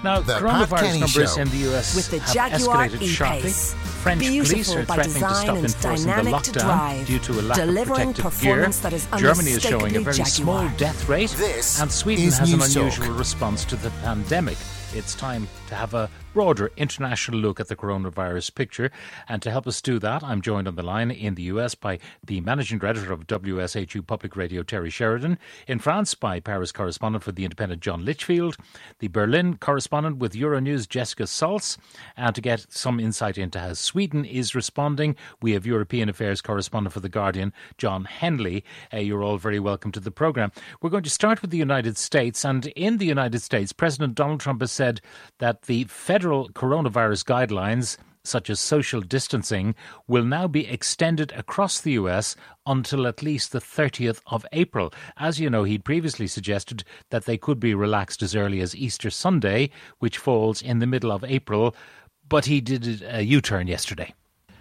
Now, The Pat coronavirus Kenny numbers Show. in the US With the have Jaguar escalated sharply. E-Pace. French police Beautiful are by threatening to design stop and enforcing the dynamic to lockdown drive, due to a lack of delivering protective gear. performance that is Germany is showing a very unmistakably small Jaguar. death rate, This and Sweden is has an News Talk. unusual response to the pandemic. It's time to have a broader international look at the coronavirus picture. And to help us do that, I'm joined on the line in the US by the Managing Director of WSHU Public Radio, Terry Sheridan. In France, by Paris correspondent for The Independent, John Litchfield. The Berlin correspondent with Euronews, Jessica Salz. And to get some insight into how Sweden is responding, we have European Affairs correspondent for The Guardian, John Henley. You're all very welcome to the programme. We're going to start with the United States. And in the United States, President Donald Trump has said that the federal coronavirus guidelines, such as social distancing, will now be extended across the US until at least the 30th of April. As you know, he'd previously suggested that they could be relaxed as early as Easter Sunday, which falls in the middle of April, but he did a U-turn yesterday.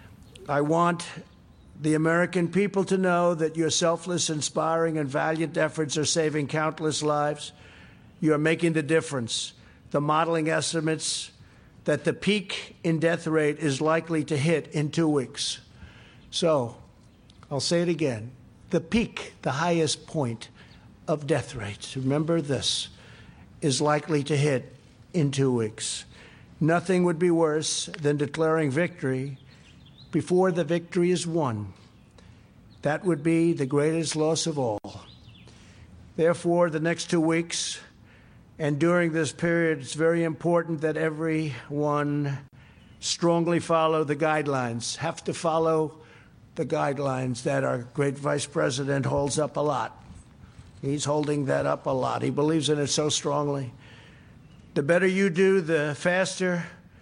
I want the American people to know that your selfless, inspiring, and valiant efforts are saving countless lives. You are making the difference. The modeling estimates that the peak in death rate is likely to hit in 2 weeks. So, I'll say it again. The peak, the highest point of death rates, remember this, is likely to hit in 2 weeks. Nothing would be worse than declaring victory before the victory is won. That would be the greatest loss of all. Therefore, the next 2 weeks, and during this period, it's very important that everyone strongly follow the guidelines, have to follow the guidelines that our great Vice President holds up a lot. He's holding that up a lot. He believes in it so strongly. The better you do, the faster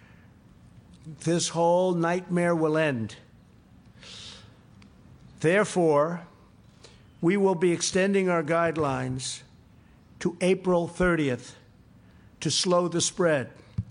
this whole nightmare will end. Therefore, we will be extending our guidelines to April 30th to slow the spread.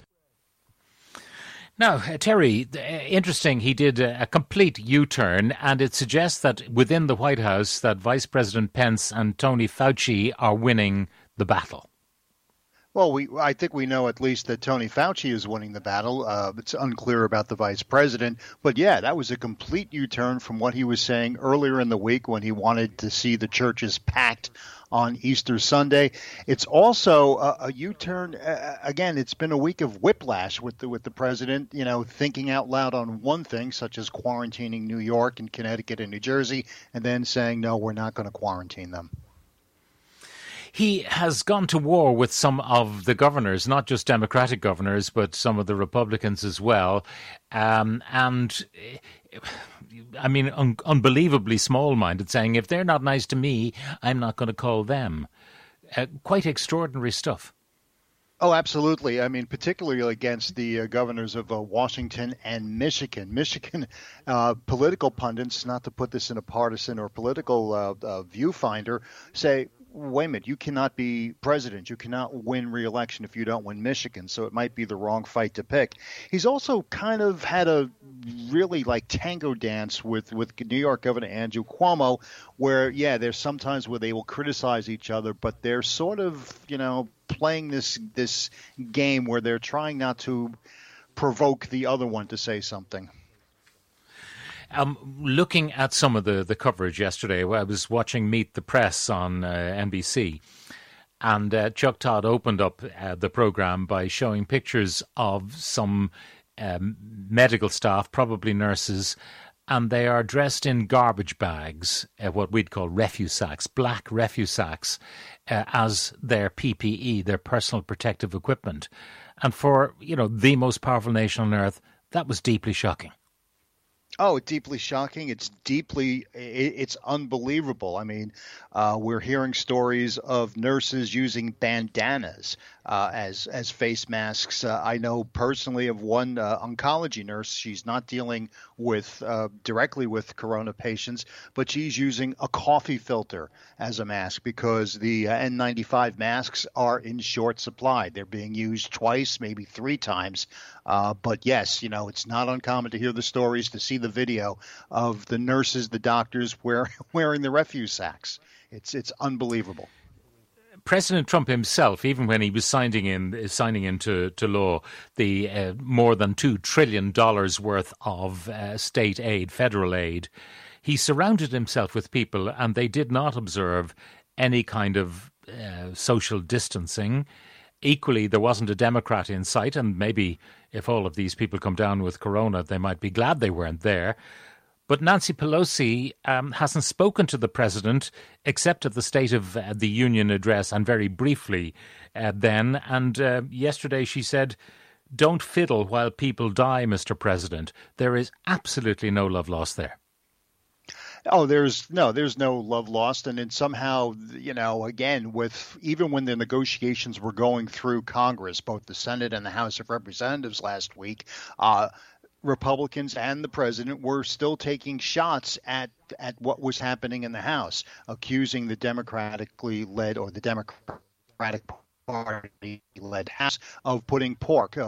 Now, Terry, interesting, he did a complete U-turn, and it suggests that within the White House that Vice President Pence and Tony Fauci are winning the battle. Well, I think we know at least that Tony Fauci is winning the battle. It's unclear about the vice president. But, yeah, that was a complete U-turn from what he was saying earlier in the week when he wanted to see the churches packed on Easter Sunday. It's also a U-turn. Again, it's been a week of whiplash with the president, thinking out loud on one thing, such as quarantining New York and Connecticut and New Jersey, and then saying, no, we're not going to quarantine them. He has gone to war with some of the governors, not just Democratic governors, but some of the Republicans as well. Unbelievably small-minded, saying, if they're not nice to me, I'm not going to call them. Quite extraordinary stuff. Oh, absolutely. I mean, particularly against the governors of Washington and Michigan. Michigan political pundits, not to put this in a partisan or political viewfinder, say, wait a minute, you cannot be president. You cannot win re-election if you don't win Michigan. So it might be the wrong fight to pick. He's also kind of had a really tango dance with New York Governor Andrew Cuomo, where, yeah, there's sometimes where they will criticize each other, but they're sort of, playing this game where they're trying not to provoke the other one to say something. Looking at some of the coverage yesterday, I was watching Meet the Press on NBC, and Chuck Todd opened up the programme by showing pictures of some medical staff, probably nurses, and they are dressed in garbage bags, what we'd call refuse sacks, black refuse sacks, as their PPE, their personal protective equipment. And for, the most powerful nation on earth, that was deeply shocking. Oh, deeply shocking. It's unbelievable. I mean, we're hearing stories of nurses using bandanas as face masks. I know personally of one oncology nurse. She's not dealing with directly with corona patients, but she's using a coffee filter as a mask because the N95 masks are in short supply. They're being used twice, maybe 3 times. But yes, it's not uncommon to hear the stories, to see the video of the nurses, the doctors wearing the refuse sacks. It's unbelievable. President Trump himself, even when he was signing into law the more than $2 trillion worth of state aid, federal aid, he surrounded himself with people and they did not observe any kind of social distancing. Equally, there wasn't a Democrat in sight, and maybe if all of these people come down with corona, they might be glad they weren't there. But Nancy Pelosi hasn't spoken to the president except at the State of the Union address and very briefly then. And yesterday she said, "Don't fiddle while people die, Mr. President. There is absolutely no love lost there." Oh, there's no love lost. And then somehow, again, even when the negotiations were going through Congress, both the Senate and the House of Representatives last week, Republicans and the president were still taking shots at what was happening in the House, accusing the Democratically led or the Democratic Party-led House of putting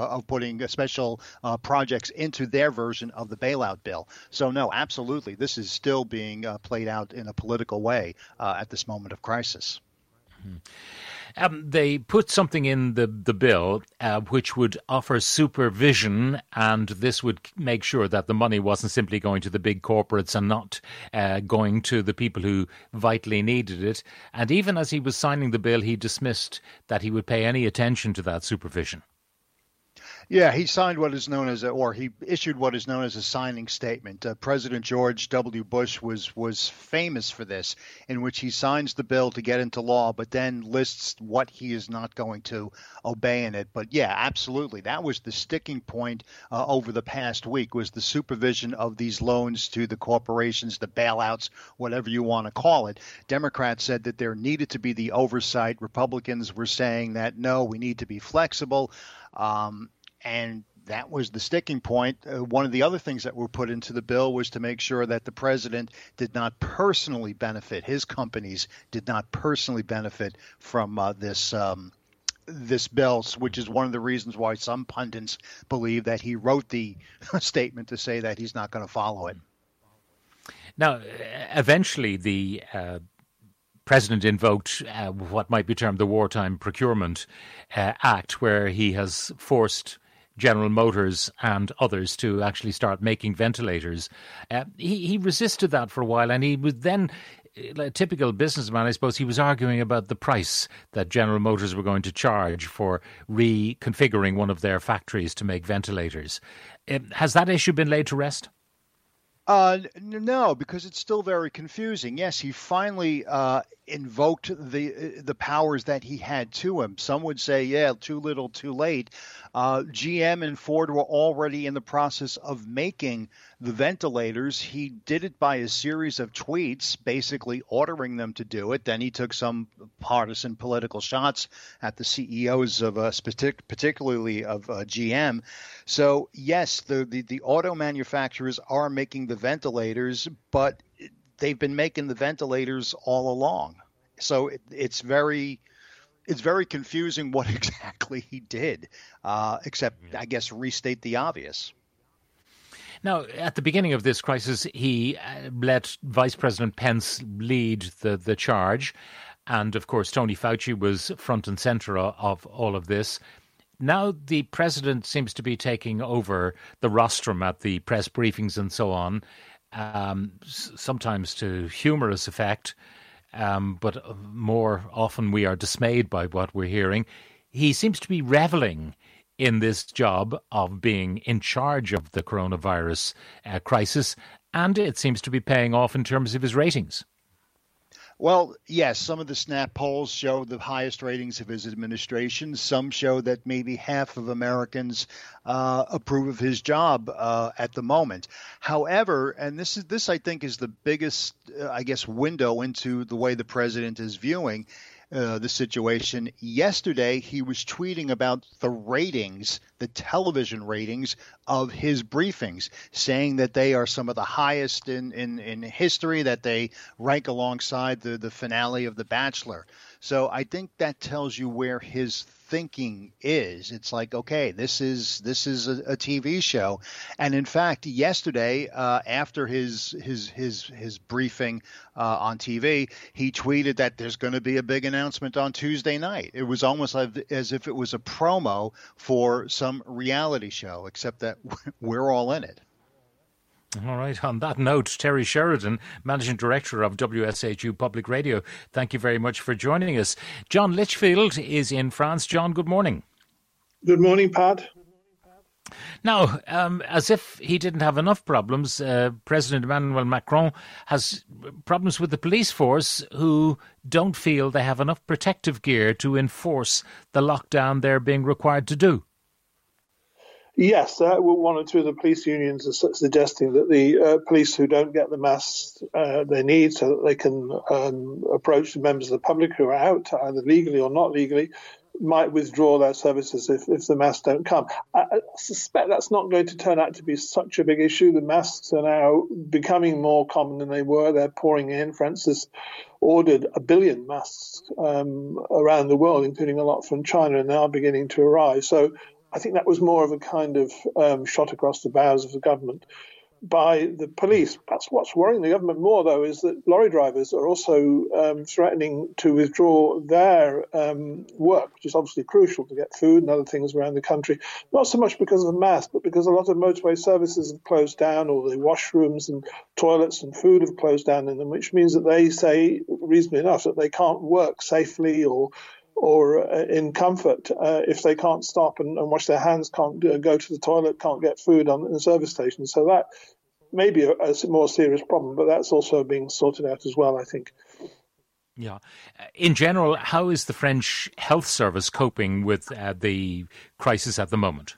special projects into their version of the bailout bill. So, no, absolutely, this is still being played out in a political way at this moment of crisis. Mm-hmm. They put something in the bill which would offer supervision, and this would make sure that the money wasn't simply going to the big corporates and not going to the people who vitally needed it. And even as he was signing the bill, he dismissed that he would pay any attention to that supervision. Yeah, he signed what is known as, he issued what is known as a signing statement. President George W. Bush was famous for this, in which he signs the bill to get into law, but then lists what he is not going to obey in it. But yeah, absolutely, that was the sticking point over the past week, was the supervision of these loans to the corporations, the bailouts, whatever you want to call it. Democrats said that there needed to be the oversight. Republicans were saying that, no, we need to be flexible. And that was the sticking point. One of the other things that were put into the bill was to make sure that the president did not personally benefit, his companies did not personally benefit from this bill, which is one of the reasons why some pundits believe that he wrote the statement to say that he's not going to follow it. Now, eventually the President invoked what might be termed the Wartime Procurement Act, where he has forced General Motors and others to actually start making ventilators. He resisted that for a while, and he was then, like a typical businessman, I suppose, he was arguing about the price that General Motors were going to charge for reconfiguring one of their factories to make ventilators. Has that issue been laid to rest? No, because it's still very confusing. Yes, he finally invoked the powers that he had to him. Some would say, yeah, too little, too late. GM and Ford were already in the process of making the ventilators. He did it by a series of tweets, basically ordering them to do it. Then he took some partisan political shots at the CEOs of particularly of GM. So yes, the auto manufacturers are making the ventilators, but they've been making the ventilators all along. So it's very confusing what exactly he did, except, I guess, restate the obvious. Now, at the beginning of this crisis, he let Vice President Pence lead the charge. And, of course, Tony Fauci was front and center of all of this. Now the president seems to be taking over the rostrum at the press briefings and so on, sometimes to humorous effect, but more often we are dismayed by what we're hearing. He seems to be reveling in this job of being in charge of the coronavirus crisis, and it seems to be paying off in terms of his ratings. Well, yes, some of the Snap polls show the highest ratings of his administration. Some show that maybe half of Americans approve of his job at the moment. However, and this I think is the biggest, window into the way the president is viewing the situation. Yesterday, he was tweeting about the ratings, the television ratings of his briefings, saying that they are some of the highest in history, that they rank alongside the finale of The Bachelor. So I think that tells you where his thinking is. It's like, okay, this is a TV show. And in fact, yesterday, after his briefing on TV, he tweeted that there's going to be a big announcement on Tuesday night. It was almost like, as if it was a promo for some reality show, except that we're all in it. All right. On that note, Terry Sheridan, Managing Director of WSHU Public Radio, thank you very much for joining us. John Litchfield is in France. John, good morning. Good morning, Pat. Now, as if he didn't have enough problems, President Emmanuel Macron has problems with the police force who don't feel they have enough protective gear to enforce the lockdown they're being required to do. Yes, one or two of the police unions are suggesting that the police who don't get the masks they need so that they can approach the members of the public who are out, either legally or not legally, might withdraw their services if the masks don't come. I suspect that's not going to turn out to be such a big issue. The masks are now becoming more common than they were. They're pouring in. Francis ordered 1 billion masks around the world, including a lot from China, and they are beginning to arrive. So I think that was more of a kind of shot across the bows of the government by the police. That's what's worrying the government more, though, is that lorry drivers are also threatening to withdraw their work, which is obviously crucial to get food and other things around the country, not so much because of the mask, but because a lot of motorway services have closed down, or the washrooms and toilets and food have closed down in them, which means that they say, reasonably enough, that they can't work safely or in comfort if they can't stop and wash their hands, can't go to the toilet, can't get food on the service station. So that may be a more serious problem, but that's also being sorted out as well, I think. Yeah. In general, how is the French health service coping with the crisis at the moment?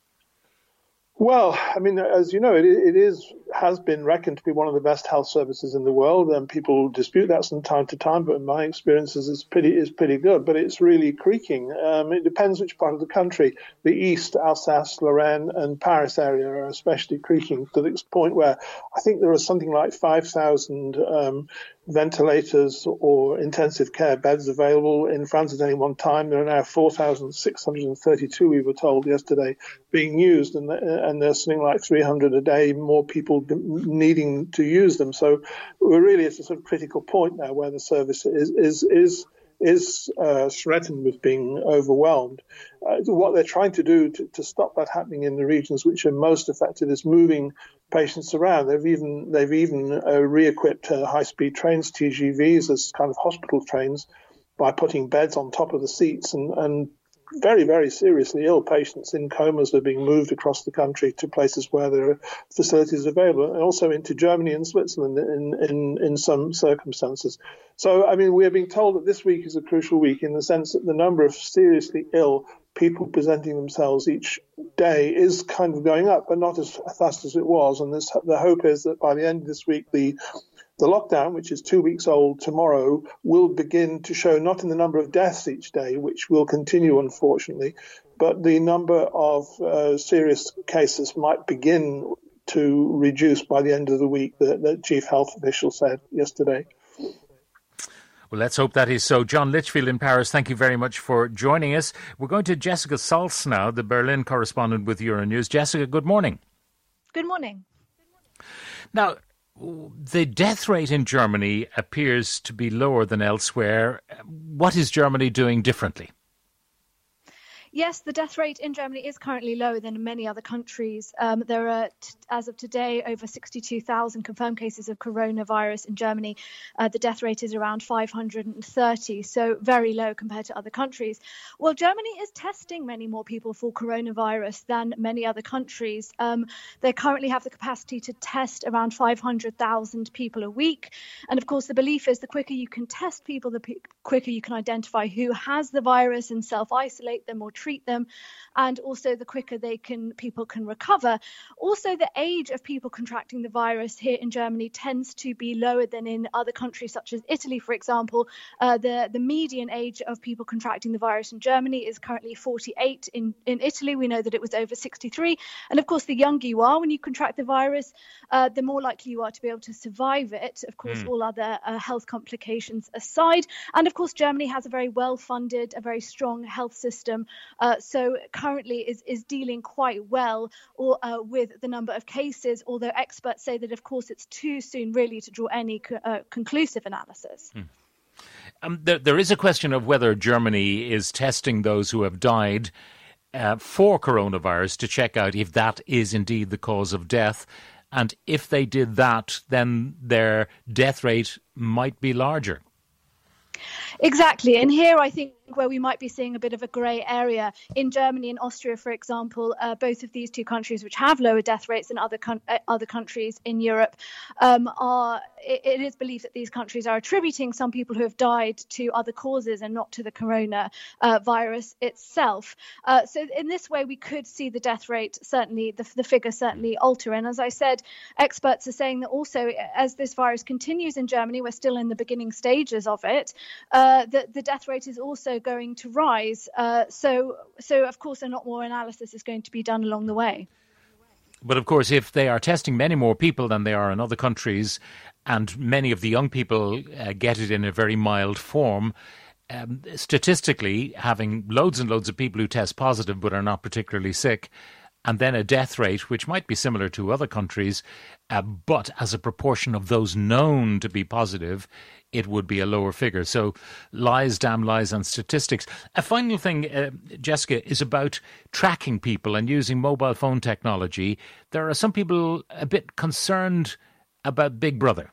Well, I mean, as you know, it has been reckoned to be one of the best health services in the world, and people dispute that from time to time. But in my experiences, it's pretty good. But it's really creaking. It depends which part of the country. The East, Alsace, Lorraine, and Paris area are especially creaking to the point where I think there are something like 5,000 ventilators or intensive care beds available in France at any one time. There are now 4,632, we were told yesterday, being used, and there's something like 300 a day, more people needing to use them. So we're really at a sort of critical point now where the service is threatened with being overwhelmed. What they're trying to do to stop that happening in the regions which are most affected is moving patients around. They've even re-equipped high-speed trains, TGVs, as kind of hospital trains by putting beds on top of the seats, and very, very seriously ill patients in comas are being moved across the country to places where there are facilities available, and also into Germany and Switzerland in some circumstances. So, I mean, we're being told that this week is a crucial week in the sense that the number of seriously ill people presenting themselves each day is kind of going up, but not as fast as it was. And the hope is that by the end of this week, the lockdown, which is 2 weeks old tomorrow, will begin to show not in the number of deaths each day, which will continue, unfortunately, but the number of serious cases might begin to reduce by the end of the week, the chief health official said yesterday. Well, let's hope that is so. John Litchfield in Paris, thank you very much for joining us. We're going to Jessica Salz now, the Berlin correspondent with Euronews. Jessica, good morning. Good morning. Now, the death rate in Germany appears to be lower than elsewhere. What is Germany doing differently? Yes, the death rate in Germany is currently lower than in many other countries. There are, as of today, over 62,000 confirmed cases of coronavirus in Germany. The death rate is around 530, so very low compared to other countries. Well, Germany is testing many more people for coronavirus than many other countries. They currently have the capacity to test around 500,000 people a week. And of course, the belief is the quicker you can test people, the quicker you can identify who has the virus and self-isolate them or treat treat them, and also the quicker people can recover. Also, the age of people contracting the virus here in Germany tends to be lower than in other countries such as Italy, for example. The median age of people contracting the virus in Germany is currently 48. In Italy, we know that it was over 63. And of course, the younger you are when you contract the virus, the more likely you are to be able to survive it. Of course, all other health complications aside. And of course, Germany has a very well-funded, a very strong health system. So currently is dealing quite well with the number of cases, although experts say that, of course, it's too soon really to draw any conclusive analysis. There is a question of whether Germany is testing those who have died for coronavirus to check out if that is indeed the cause of death. And if they did that, then their death rate might be larger. Exactly. And here I think where we might be seeing a bit of a grey area. In Germany and Austria, for example, both of these two countries, which have lower death rates than other countries in Europe, it is believed that these countries are attributing some people who have died to other causes and not to the corona virus itself. So in this way, we could see the death rate, certainly the figure certainly alter. And as I said, experts are saying that also as this virus continues in Germany, we're still in the beginning stages of it, that the death rate is also going to rise. So of course, a lot more analysis is going to be done along the way. But of course, if they are testing many more people than they are in other countries, and many of the young people get it in a very mild form, statistically, having loads and loads of people who test positive but are not particularly sick, and then a death rate which might be similar to other countries, but as a proportion of those known to be positive, it would be a lower figure. So lies, damn lies on statistics. A final thing, Jessica, is about tracking people and using mobile phone technology. There are some people a bit concerned about Big Brother.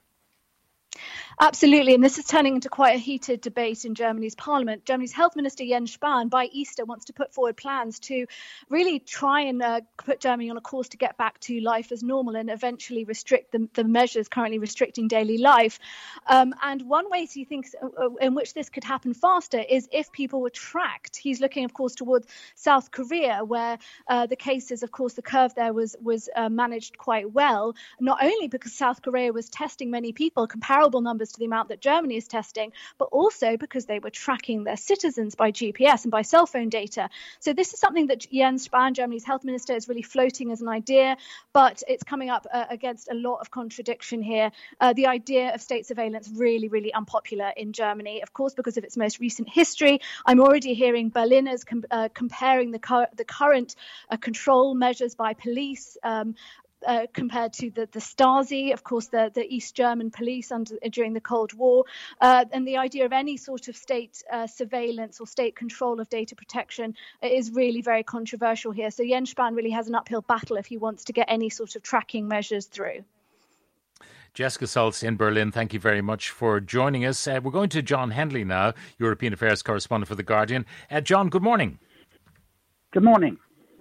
Absolutely, and this is turning into quite a heated debate in Germany's parliament. Germany's health minister Jens Spahn by Easter wants to put forward plans to really try and put Germany on a course to get back to life as normal and eventually restrict the measures currently restricting daily life. And one way he thinks in which this could happen faster is if people were tracked. He's looking, of course, towards South Korea, where the cases, of course, the curve there was managed quite well, not only because South Korea was testing many people, comparable numbers to the amount that Germany is testing, but also because they were tracking their citizens by GPS and by cell phone data. So this is something that Jens Spahn, Germany's health minister, is really floating as an idea, but it's coming up against a lot of contradiction here. The idea of state surveillance really, really unpopular in Germany, of course, because of its most recent history. I'm already hearing Berliners comparing the current control measures by police compared to the Stasi, of course, the East German police during the Cold War, and the idea of any sort of state surveillance or state control of data protection is really very controversial here. So Jens Spahn really has an uphill battle if he wants to get any sort of tracking measures through. Jessica Saltz in Berlin, thank you very much for joining us. We're going to John Henley now, European Affairs correspondent for The Guardian. John, good morning. Good morning.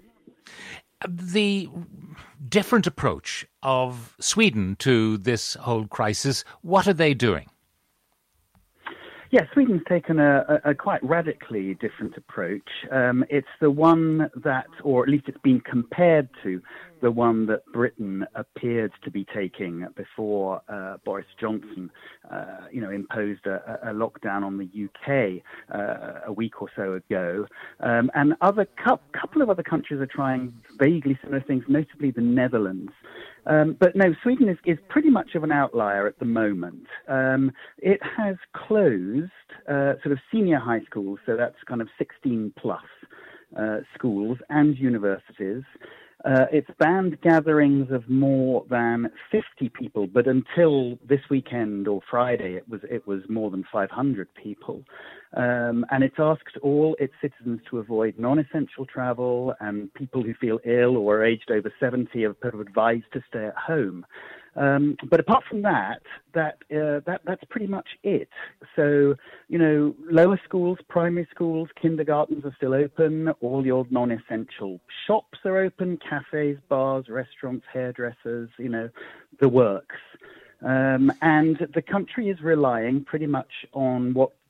The different approach of Sweden to this whole crisis, what are they doing? Yeah, Sweden's taken a quite radically different approach. It's the one that, or at least it's been compared to, the one that Britain appeared to be taking before Boris Johnson, imposed a lockdown on the UK a week or so ago. And couple of other countries are trying vaguely similar things, notably the Netherlands. But no, Sweden is pretty much of an outlier at the moment. It has closed sort of senior high schools, so that's kind of 16 plus schools and universities. It's banned gatherings of more than 50 people, but until this weekend or Friday, it was more than 500 people. And it's asked all its citizens to avoid non-essential travel, and people who feel ill or are aged over 70 are advised to stay at home. But apart from that's pretty much it. So, lower schools, primary schools, kindergartens are still open. All your non-essential shops are open, cafes, bars, restaurants, hairdressers, the works. And the country is relying pretty much on what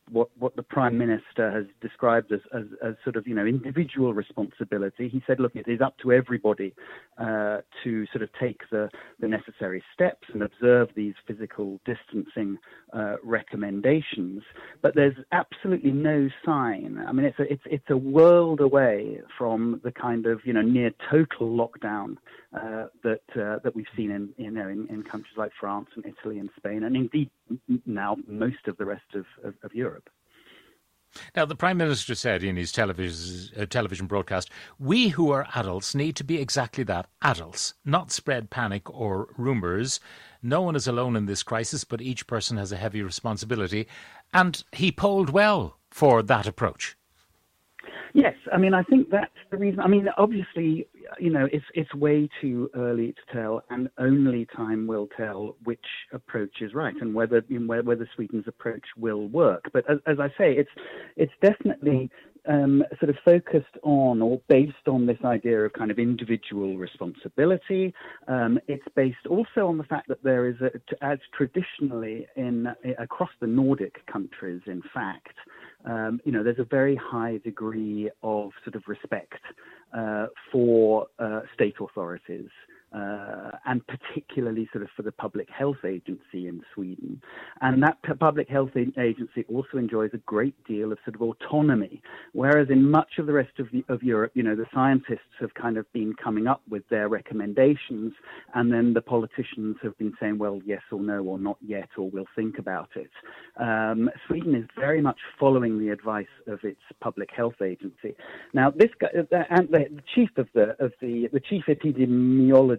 what the Prime Minister has described as sort of, individual responsibility. He said, look, it is up to everybody to sort of take the necessary steps and observe these physical distancing recommendations. But there's absolutely no sign. I mean, it's a world away from the kind of near total lockdown that we've seen in countries like France and Italy and Spain, and indeed now most of the rest of Europe. Now, the Prime Minister said in his television broadcast, we who are adults need to be exactly that, adults, not spread panic or rumours. No one is alone in this crisis, but each person has a heavy responsibility. And he polled well for that approach. Yes, I mean, I think that's the reason. I mean, obviously, it's way too early to tell, and only time will tell which approach is right and whether Sweden's approach will work. But as I say, it's definitely sort of focused on or based on this idea of kind of individual responsibility. It's based also on the fact that there is, as traditionally across the Nordic countries, in fact, there's a very high degree of sort of respect for state authorities. And particularly sort of for the Public Health Agency in Sweden. And that Public Health Agency also enjoys a great deal of sort of autonomy, whereas in much of the rest of Europe, the scientists have kind of been coming up with their recommendations, and then the politicians have been saying, well, yes or no, or not yet, or we'll think about it. Sweden is very much following the advice of its Public Health Agency. Now, this guy, and the chief the chief epidemiologist,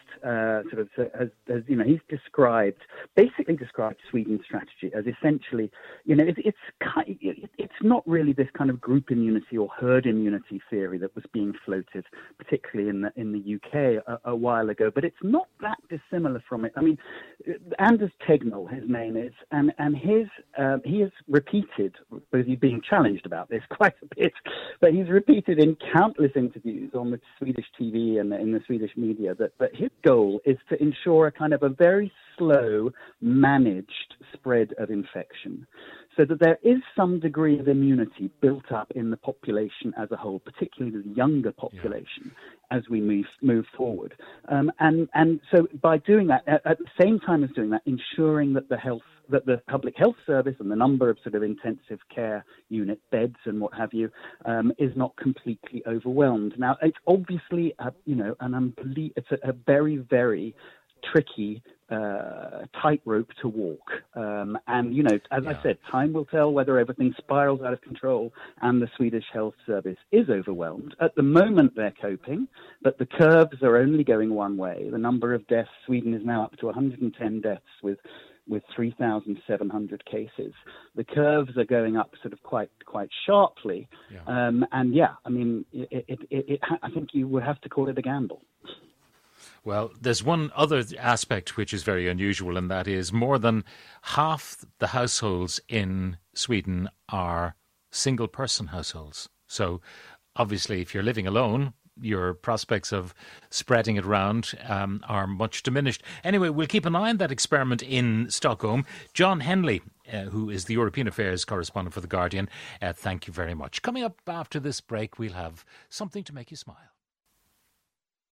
he's basically described Sweden's strategy as essentially, it's not really this kind of group immunity or herd immunity theory that was being floated, particularly in the UK a while ago, but it's not that dissimilar from it. I mean, Anders Tegnell, his name is, and he has repeated, because he's being challenged about this quite a bit, but he's repeated in countless interviews on the Swedish TV and in the Swedish media that his goal is to ensure a kind of a very slow, managed spread of infection, so that there is some degree of immunity built up in the population as a whole, particularly the younger population, as we move forward. And so by doing that, at the same time as doing that, ensuring that the public health service and the number of sort of intensive care unit beds and what have you is not completely overwhelmed. Now, it's obviously it's a very, very tricky tightrope to walk. I said, time will tell whether everything spirals out of control and the Swedish health service is overwhelmed. At the moment, they're coping, but the curves are only going one way. The number of deaths, Sweden is now up to 110 deaths with 3,700 cases. The curves are going up sort of quite sharply. I think you would have to call it a gamble. Well, there's one other aspect which is very unusual, and that is more than half the households in Sweden are single-person households. So, obviously, if you're living alone, your prospects of spreading it around are much diminished. Anyway, we'll keep an eye on that experiment in Stockholm. John Henley, who is the European Affairs correspondent for The Guardian, thank you very much. Coming up after this break, we'll have something to make you smile.